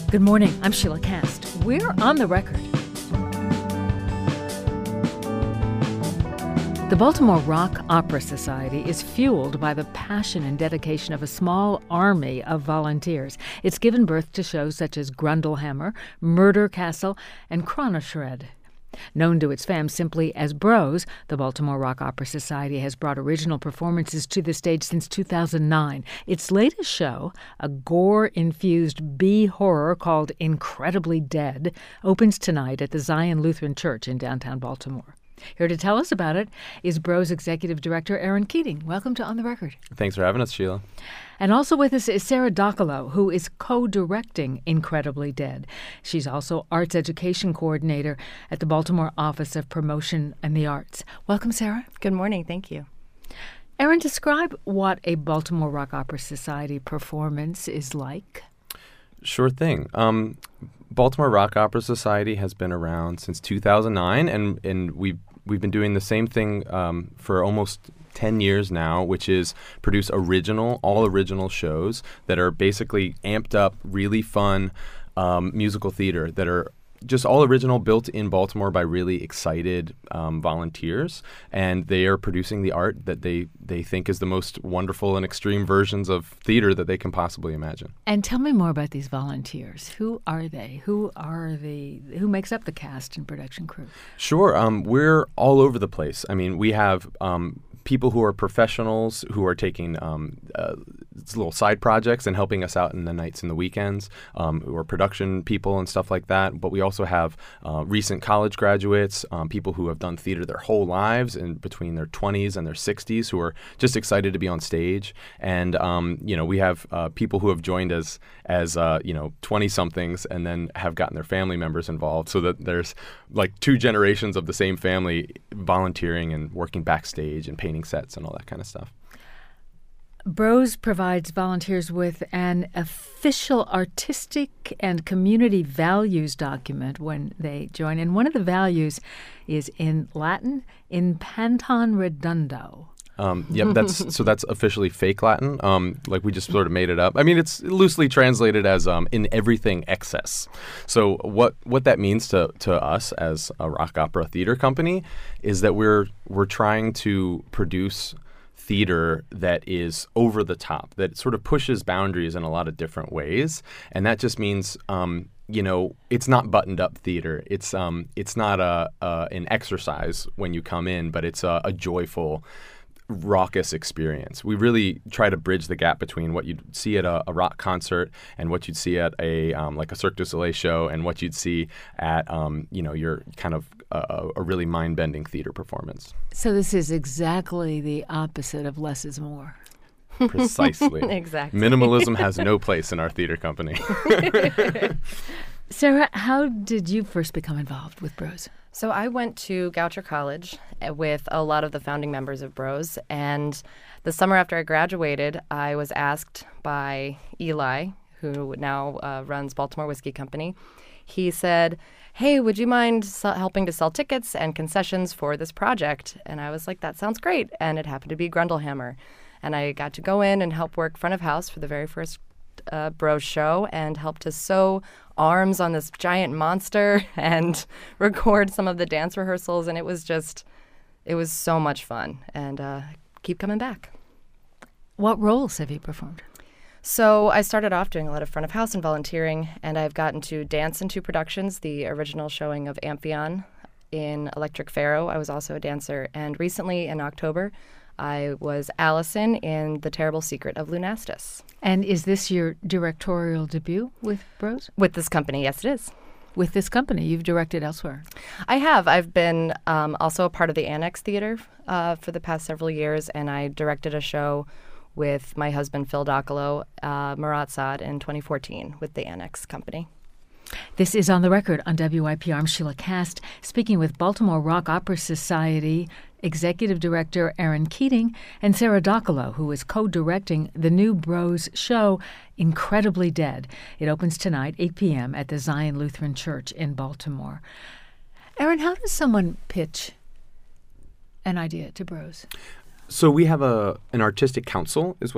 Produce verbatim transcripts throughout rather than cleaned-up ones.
Good morning. I'm Sheila Cast. We're on the record. The Baltimore Rock Opera Society is fueled by the passion and dedication of a small army of volunteers. It's given birth to shows such as Grundlehammer, Murder Castle, and Chronoshred. Known to its fans simply as Bros, the Baltimore Rock Opera Society has brought original performances to the stage since two thousand nine. Its latest show, a gore-infused B-horror called Incredibly Dead, opens tonight at the Zion Lutheran Church in downtown Baltimore. Here to tell us about it is Bros Executive Director Aaron Keating. Welcome to On the Record. Thanks for having us, Sheila. And also with us is Sarah Docolo, who is co-directing Incredibly Dead. She's also Arts Education Coordinator at the Baltimore Office of Promotion and the Arts. Welcome, Sarah. Good morning. Thank you. Aaron, describe what a Baltimore Rock Opera Society performance is like. Sure thing. Um, Baltimore Rock Opera Society has been around since two thousand nine, and, and we've, we've been doing the same thing um, for almost ten years now, which is produce original, all original shows that are basically amped up, really fun um, musical theater that are just all original, built in Baltimore by really excited um, volunteers, and they are producing the art that they, they think is the most wonderful and extreme versions of theater that they can possibly imagine. And tell me more about these volunteers. Who are they? Who are the who makes up the cast and production crew? Sure. Um, we're all over the place. I mean, we have um, people who are professionals who are taking um, uh, little side projects and helping us out in the nights and the weekends, um, who are production people and stuff like that. But we also have uh, recent college graduates, um, people who have done theater their whole lives in between their twenties and their sixties who are just excited to be on stage. And, um, you know, we have uh, people who have joined us as, uh, you know, twenty-somethings and then have gotten their family members involved, so that there's like two generations of the same family volunteering and working backstage and painting sets and all that kind of stuff. Bros provides volunteers with an official artistic and community values document when they join. And one of the values is in Latin, in Panton Redundo. Um, yep, that's so that's officially fake Latin. Um, like we just sort of made it up. I mean, it's loosely translated as um, in everything excess. So what what that means to to us as a rock opera theater company is that we're we're trying to produce theater that is over the top, that sort of pushes boundaries in a lot of different ways, and that just means um, you know, it's not buttoned up theater. It's um it's not a, a an exercise when you come in, but it's a, a joyful, raucous experience. We really try to bridge the gap between what you'd see at a, a rock concert and what you'd see at a um, like a Cirque du Soleil show and what you'd see at um, you know your kind of a, a really mind-bending theater performance. So this is exactly the opposite of less is more. Precisely. Exactly. Minimalism has no place in our theater company. Sarah, how did you first become involved with Bros? So I went to Goucher College with a lot of the founding members of Bros, and the summer after I graduated, I was asked by Eli, who now uh, runs Baltimore Whiskey Company. He said, hey, would you mind sell- helping to sell tickets and concessions for this project? And I was like, that sounds great. And it happened to be Grundlehammer. And I got to go in and help work front of house for the very first uh, Bros show and help to sew arms on this giant monster and record some of the dance rehearsals. And it was just, it was so much fun. And uh, keep coming back. What roles have you performed? So I started off doing a lot of front of house and volunteering, and I've gotten to dance in two productions, the original showing of Amphion in Electric Pharaoh. I was also a dancer. And recently in October, I was Allison in The Terrible Secret of Lunastus. And is this your directorial debut with Bros? With this company, yes, it is. With this company, you've directed elsewhere. I have. I've been um, also a part of the Annex Theater uh, for the past several years, and I directed a show with my husband, Phil Docolo, uh, Marat Sad, in twenty fourteen with the Annex Company. This is On the Record on W I P R. I'm Sheila Cast, speaking with Baltimore Rock Opera Society Executive Director Aaron Keating and Sarah Docolo, who is co-directing the new Bros show, Incredibly Dead. It opens tonight, eight p.m. at the Zion Lutheran Church in Baltimore. Aaron, how does someone pitch an idea to Bros? So we have a an artistic council, is what that's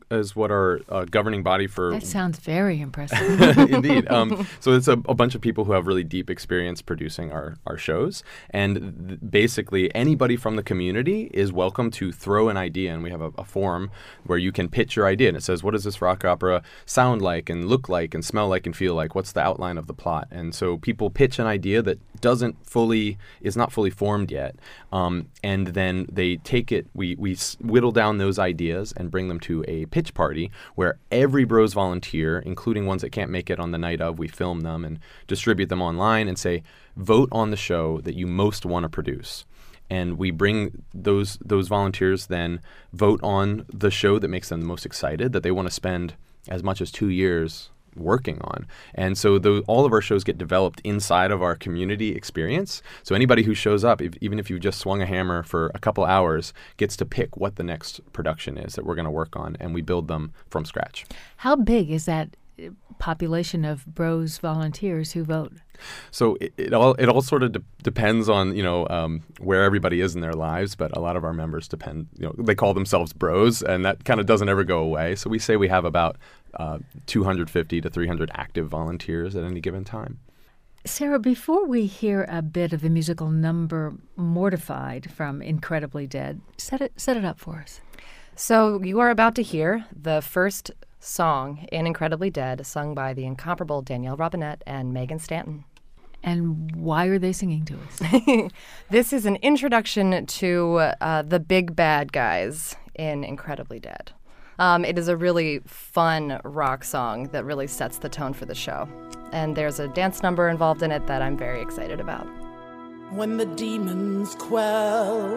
is what our uh, governing body for. That sounds very impressive. Indeed. Um, so it's a, a bunch of people who have really deep experience producing our, our shows. And th- basically, anybody from the community is welcome to throw an idea. And we have a, a form where you can pitch your idea. And it says, what does this rock opera sound like and look like and smell like and feel like? What's the outline of the plot? And so people pitch an idea that doesn't fully, is not fully formed yet. Um, and then they take it, we, we whittle down those ideas and bring them to a pitch party where every Bros volunteer, including ones that can't make it on the night of, we film them and distribute them online and say, vote on the show that you most want to produce. And we bring those those volunteers then vote on the show that makes them the most excited, that they want to spend as much as two years working on. And so the, all of our shows get developed inside of our community experience. So anybody who shows up, if, even if you just swung a hammer for a couple hours, gets to pick what the next production is that we're going to work on, and we build them from scratch. How big is that population of Bros volunteers who vote? So it, it all it all sort of de- depends on, you know, um, where everybody is in their lives, but a lot of our members depend, you know, they call themselves Bros, and that kind of doesn't ever go away. So we say we have about uh, two hundred fifty to three hundred active volunteers at any given time. Sarah, before we hear a bit of the musical number Mortified from Incredibly Dead, set it set it up for us. So you are about to hear the first song in Incredibly Dead, sung by the incomparable Danielle Robinette and Megan Stanton. And why are they singing to us? This is an introduction to uh, the big bad guys in Incredibly Dead. Um, it is a really fun rock song that really sets the tone for the show. And there's a dance number involved in it that I'm very excited about. When the demons quell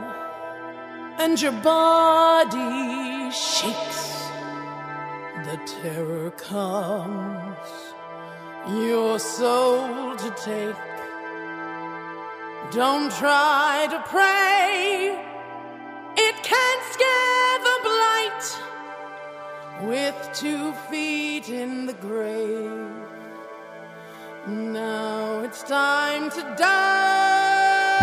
and your body shakes, the terror comes, your soul to take. Don't try to pray, it can't scare the blight with two feet in the grave. Now it's time to die.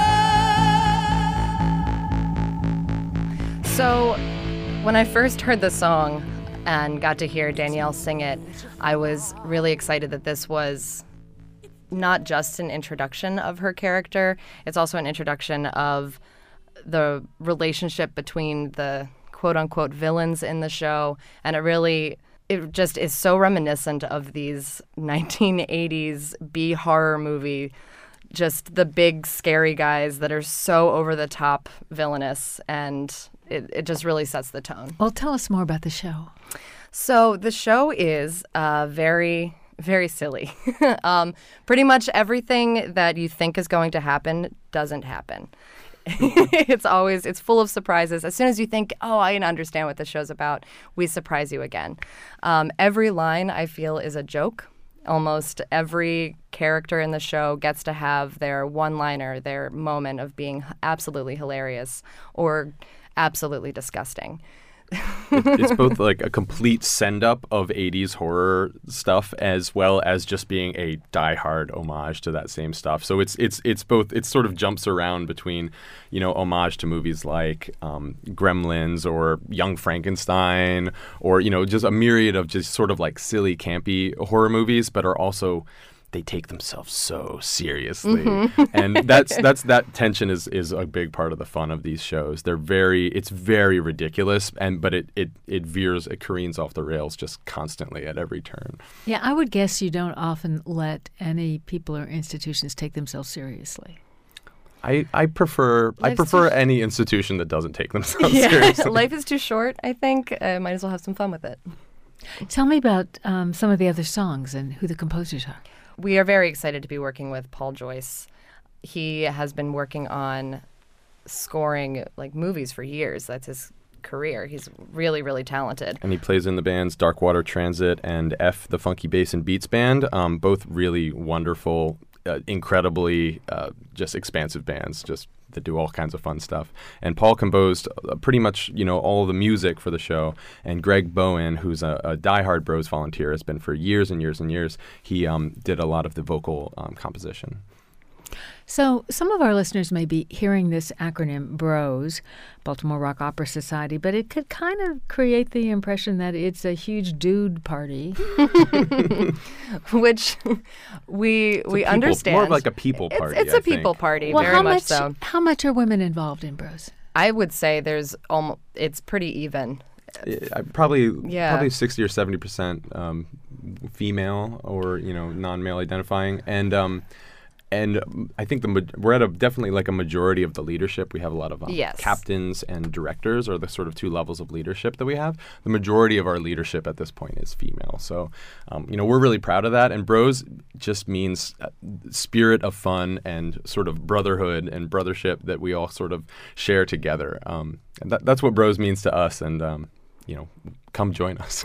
So when I first heard the song and got to hear Danielle sing it, I was really excited that this was not just an introduction of her character, it's also an introduction of the relationship between the quote-unquote villains in the show, and it really, it just is so reminiscent of these nineteen eighties B-horror movie, just the big scary guys that are so over-the-top villainous, and it, it just really sets the tone. Well, tell us more about the show. So the show is uh, very, very silly. um, pretty much everything that you think is going to happen doesn't happen. It's always, it's full of surprises. As soon as you think, oh, I understand what the show's about, we surprise you again. Um, every line, I feel, is a joke. Almost every character in the show gets to have their one-liner, their moment of being absolutely hilarious or absolutely disgusting. It's both like a complete send-up of eighties horror stuff as well as just being a die-hard homage to that same stuff. So it's it's it's both. It sort of jumps around between, you know, homage to movies like um, Gremlins or Young Frankenstein, or, you know, just a myriad of just sort of like silly, campy horror movies, but are also, they take themselves so seriously. Mm-hmm. And that's that's that tension is is a big part of the fun of these shows. They're very it's very ridiculous, and but it it it veers it careens off the rails just constantly at every turn. Yeah, I would guess you don't often let any people or institutions take themselves seriously. I, I prefer Life's I prefer too... any institution that doesn't take themselves yeah. seriously. Life is too short, I think. Uh, might as well have some fun with it. Tell me about um, some of the other songs and who the composers are. We are very excited to be working with Paul Joyce. He has been working on scoring like movies for years. That's his career. He's really, really talented. And he plays in the bands Darkwater Transit and F, the Funky Bass and Beats Band, um, both really wonderful, uh, incredibly uh, just expansive bands, just that do all kinds of fun stuff. And Paul composed uh, pretty much, you know, all the music for the show. And Greg Bowen, who's a, a diehard Bros volunteer, has been for years and years and years. He um, did a lot of the vocal um, composition. So some of our listeners may be hearing this acronym BROS, Baltimore Rock Opera Society, but it could kind of create the impression that it's a huge dude party. Which we It's a we people- understand. More of like a people party. It's, it's I a people think. party, Well, very how much, much so. how much are women involved in BROS? I would say there's almost it's pretty even. I- Probably Yeah. probably sixty or seventy percent um, female or you know non-male identifying, and um, and um, I think the ma- we're at a definitely like a majority of the leadership. We have a lot of um, Yes. captains and directors are the sort of two levels of leadership that we have. The majority of our leadership at this point is female, so um, you know we're really proud of that. And BROS just means uh, spirit of fun and sort of brotherhood and brothership that we all sort of share together. Um, and that, that's what BROS means to us, and um, you know, come join us.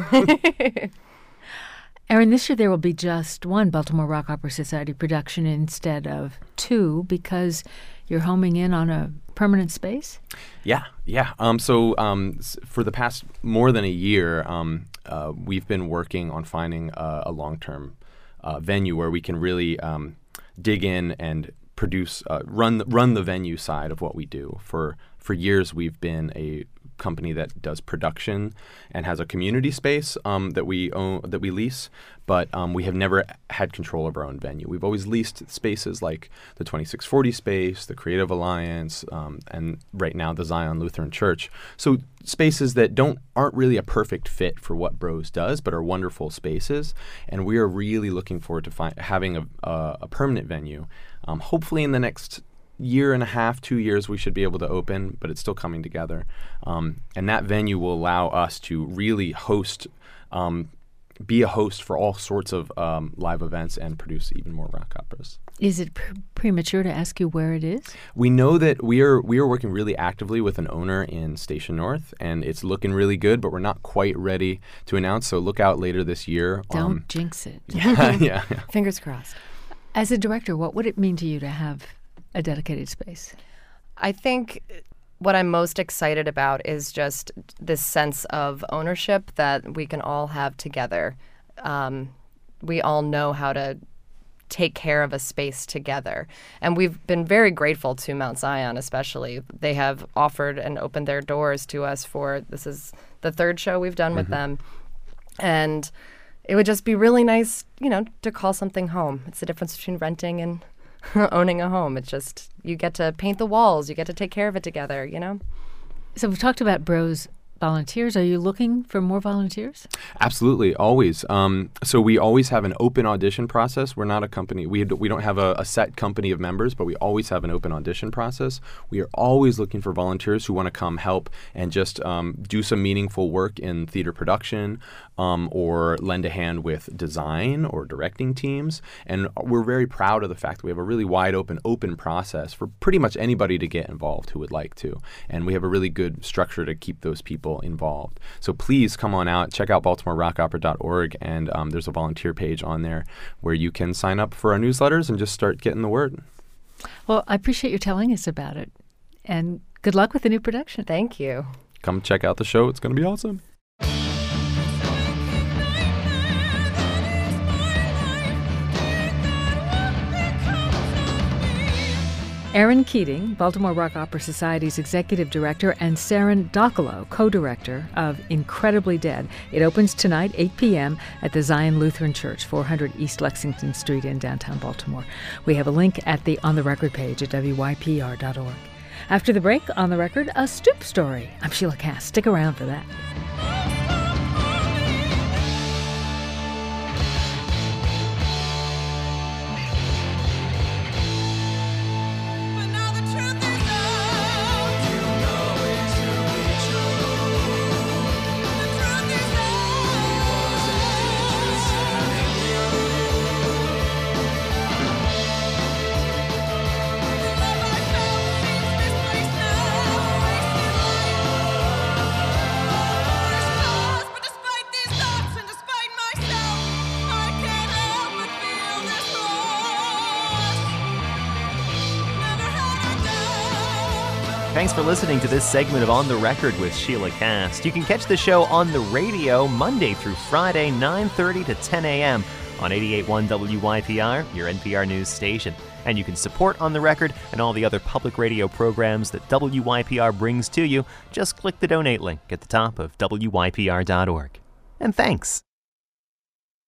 Erin, this year there will be just one Baltimore Rock Opera Society production instead of two because you're homing in on a permanent space? Yeah, yeah. Um, so um, s- for the past more than a year, um, uh, we've been working on finding a, a long-term uh, venue where we can really um, dig in and produce, uh, run run the venue side of what we do. For for years, we've been a company that does production and has a community space um, that we own, that we lease, but um, we have never had control of our own venue. We've always leased spaces like the twenty-six forty space, the Creative Alliance, um, and right now the Zion Lutheran Church. So spaces that don't aren't really a perfect fit for what BROS does, but are wonderful spaces. And we are really looking forward to fi- having a, a, a permanent venue. Um, hopefully in the next year and a half, two years, we should be able to open, but it's still coming together. Um, and that venue will allow us to really host, um, be a host for all sorts of um, live events and produce even more rock operas. Is it pr- premature to ask you where it is? We know that we are we are working really actively with an owner in Station North, and it's looking really good, but we're not quite ready to announce. So look out later this year. Don't Um, jinx it. yeah, yeah. Fingers crossed. As a director, what would it mean to you to have a dedicated space? I think what I'm most excited about is just this sense of ownership that we can all have together. Um, we all know how to take care of a space together. And we've been very grateful to Mount Zion, especially. They have offered and opened their doors to us for, this is the third show we've done with them. And it would just be really nice, you know, to call something home. It's the difference between renting and owning a home. It's just, you get to paint the walls, you get to take care of it together, you know? So we've talked about BROS volunteers. Are you looking for more volunteers? Absolutely, always. Um, so we always have an open audition process. We're not a company. We we don't have a, a set company of members, but we always have an open audition process. We are always looking for volunteers who want to come help and just um, do some meaningful work in theater production um, or lend a hand with design or directing teams. And we're very proud of the fact that we have a really wide open, open process for pretty much anybody to get involved who would like to. And we have a really good structure to keep those people involved. So please come on out, check out baltimore rock opera dot org, and um, there's a volunteer page on there where you can sign up for our newsletters and just start getting the word. Well, I appreciate you telling us about it. And good luck with the new production. Thank you. Come check out the show. It's going to be awesome. Erin Keating, Baltimore Rock Opera Society's executive director, and Saren Docolo, co-director of Incredibly Dead. It opens tonight, eight p.m. at the Zion Lutheran Church, four hundred East Lexington Street in downtown Baltimore. We have a link at the On the Record page at W Y P R dot org. After the break, On the Record, a Stoop story. I'm Sheila Cass. Stick around for that. But now the truth is out. You know it to be true. The truth is out. The love I felt seems misplaced now. Wasted life. But despite these thoughts and despite myself, I can't help but feel this loss. Never had I done. Thanks for listening to this segment of On the Record with Sheila Cast. You can catch the show on the radio Monday through Friday, nine thirty to ten a.m. on eighty-eight point one W Y P R, your N P R news station. And you can support On the Record and all the other public radio programs that W Y P R brings to you. Just click the donate link at the top of W Y P R dot org. And thanks.